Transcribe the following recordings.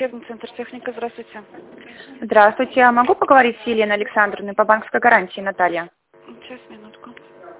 Учебный центр техника, здравствуйте. Здравствуйте. А могу поговорить с Еленой Александровной по банковской гарантии, Наталья? Сейчас, минутку.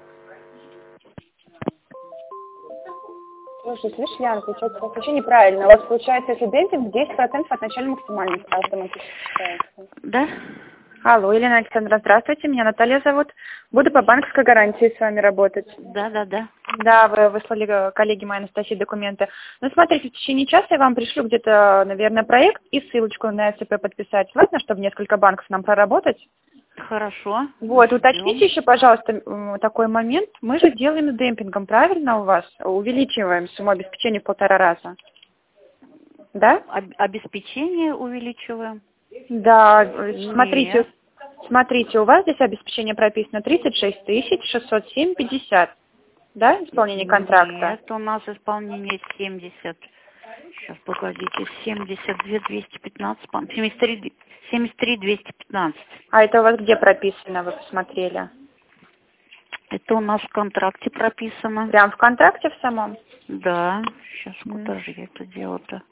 Слушай, слышишь, Яна, получается, у вас вообще неправильно. У вас получается, если демпинг, 10% от начальной максимальной ставки автоматически считается. Да? Алло, Елена Александровна, здравствуйте. Меня Наталья зовут. Буду по банковской гарантии с вами работать. Да. Да, вы выслали коллеге моей Анастасии документы. Ну, смотрите, в течение часа я вам пришлю где-то, наверное, проект и ссылочку на СЦП подписать. Ладно, чтобы несколько банков нам проработать? Хорошо. Вот, уточните еще, пожалуйста, такой момент. Мы же делаем с демпингом, правильно у вас? Увеличиваем сумму обеспечения в 1,5 раза. Да? Обеспечение увеличиваем? Да, Нет. смотрите, у вас здесь обеспечение прописано 36 607,50. Да, исполнение контракта? Нет, у нас исполнение 70. Сейчас, погодите, 72 215, 73 215. А это у вас где прописано, вы посмотрели? Это у нас в контракте прописано. Прям в контракте в самом? Да. Сейчас, куда же я это дело-то?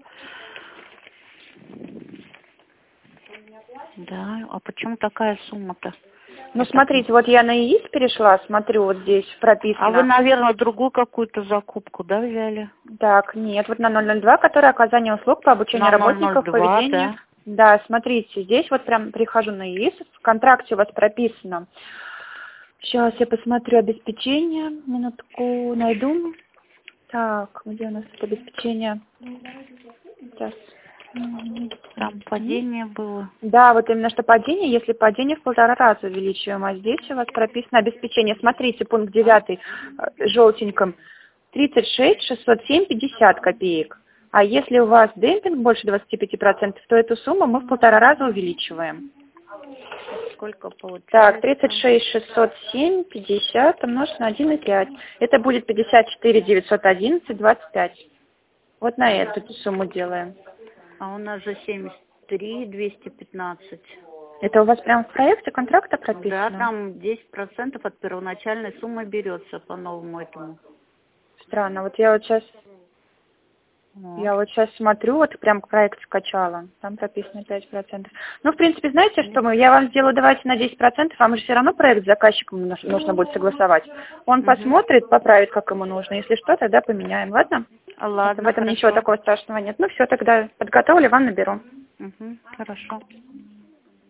Да, а почему такая сумма-то? Ну, смотрите, вот я на ИИС перешла, смотрю, вот здесь прописано. А вы, наверное, другую какую-то закупку, да, взяли? Так, нет, вот на 002, которая оказание услуг по обучению На работников 002, поведению. Да, смотрите, здесь вот прям прихожу на ИИС, в контракте у вас прописано. Сейчас я посмотрю обеспечение, минутку найду. Так, где у нас это обеспечение? Сейчас. Там падение было. Да, вот именно что падение, если падение в 1,5 раза увеличиваем, а здесь у вас прописано обеспечение. Смотрите, пункт 9 желтеньким, 36 607 50 копеек. А если у вас демпинг больше 25%, то эту сумму мы в 1,5 раза увеличиваем. Сколько получается? Так, 36 607 50 умножить на 1,5. Это будет 54 911 25. Вот на эту сумму делаем. А у нас же 73 215. Это у вас прямо в проекте контракта прописано? Да, там 10% от первоначальной суммы берется по новому этому. Странно, вот я вот сейчас смотрю, вот прям проект скачала, там прописано 5%. Ну, в принципе, знаете, что я вам сделаю, давайте на 10%, вам же все равно проект с заказчиком нужно будет согласовать. Он посмотрит, поправит, как ему нужно. Если что, тогда поменяем, ладно? Ладно, В этом хорошо. ничего такого страшного нет. Ну, все, тогда подготовлю, вам наберу. Хорошо.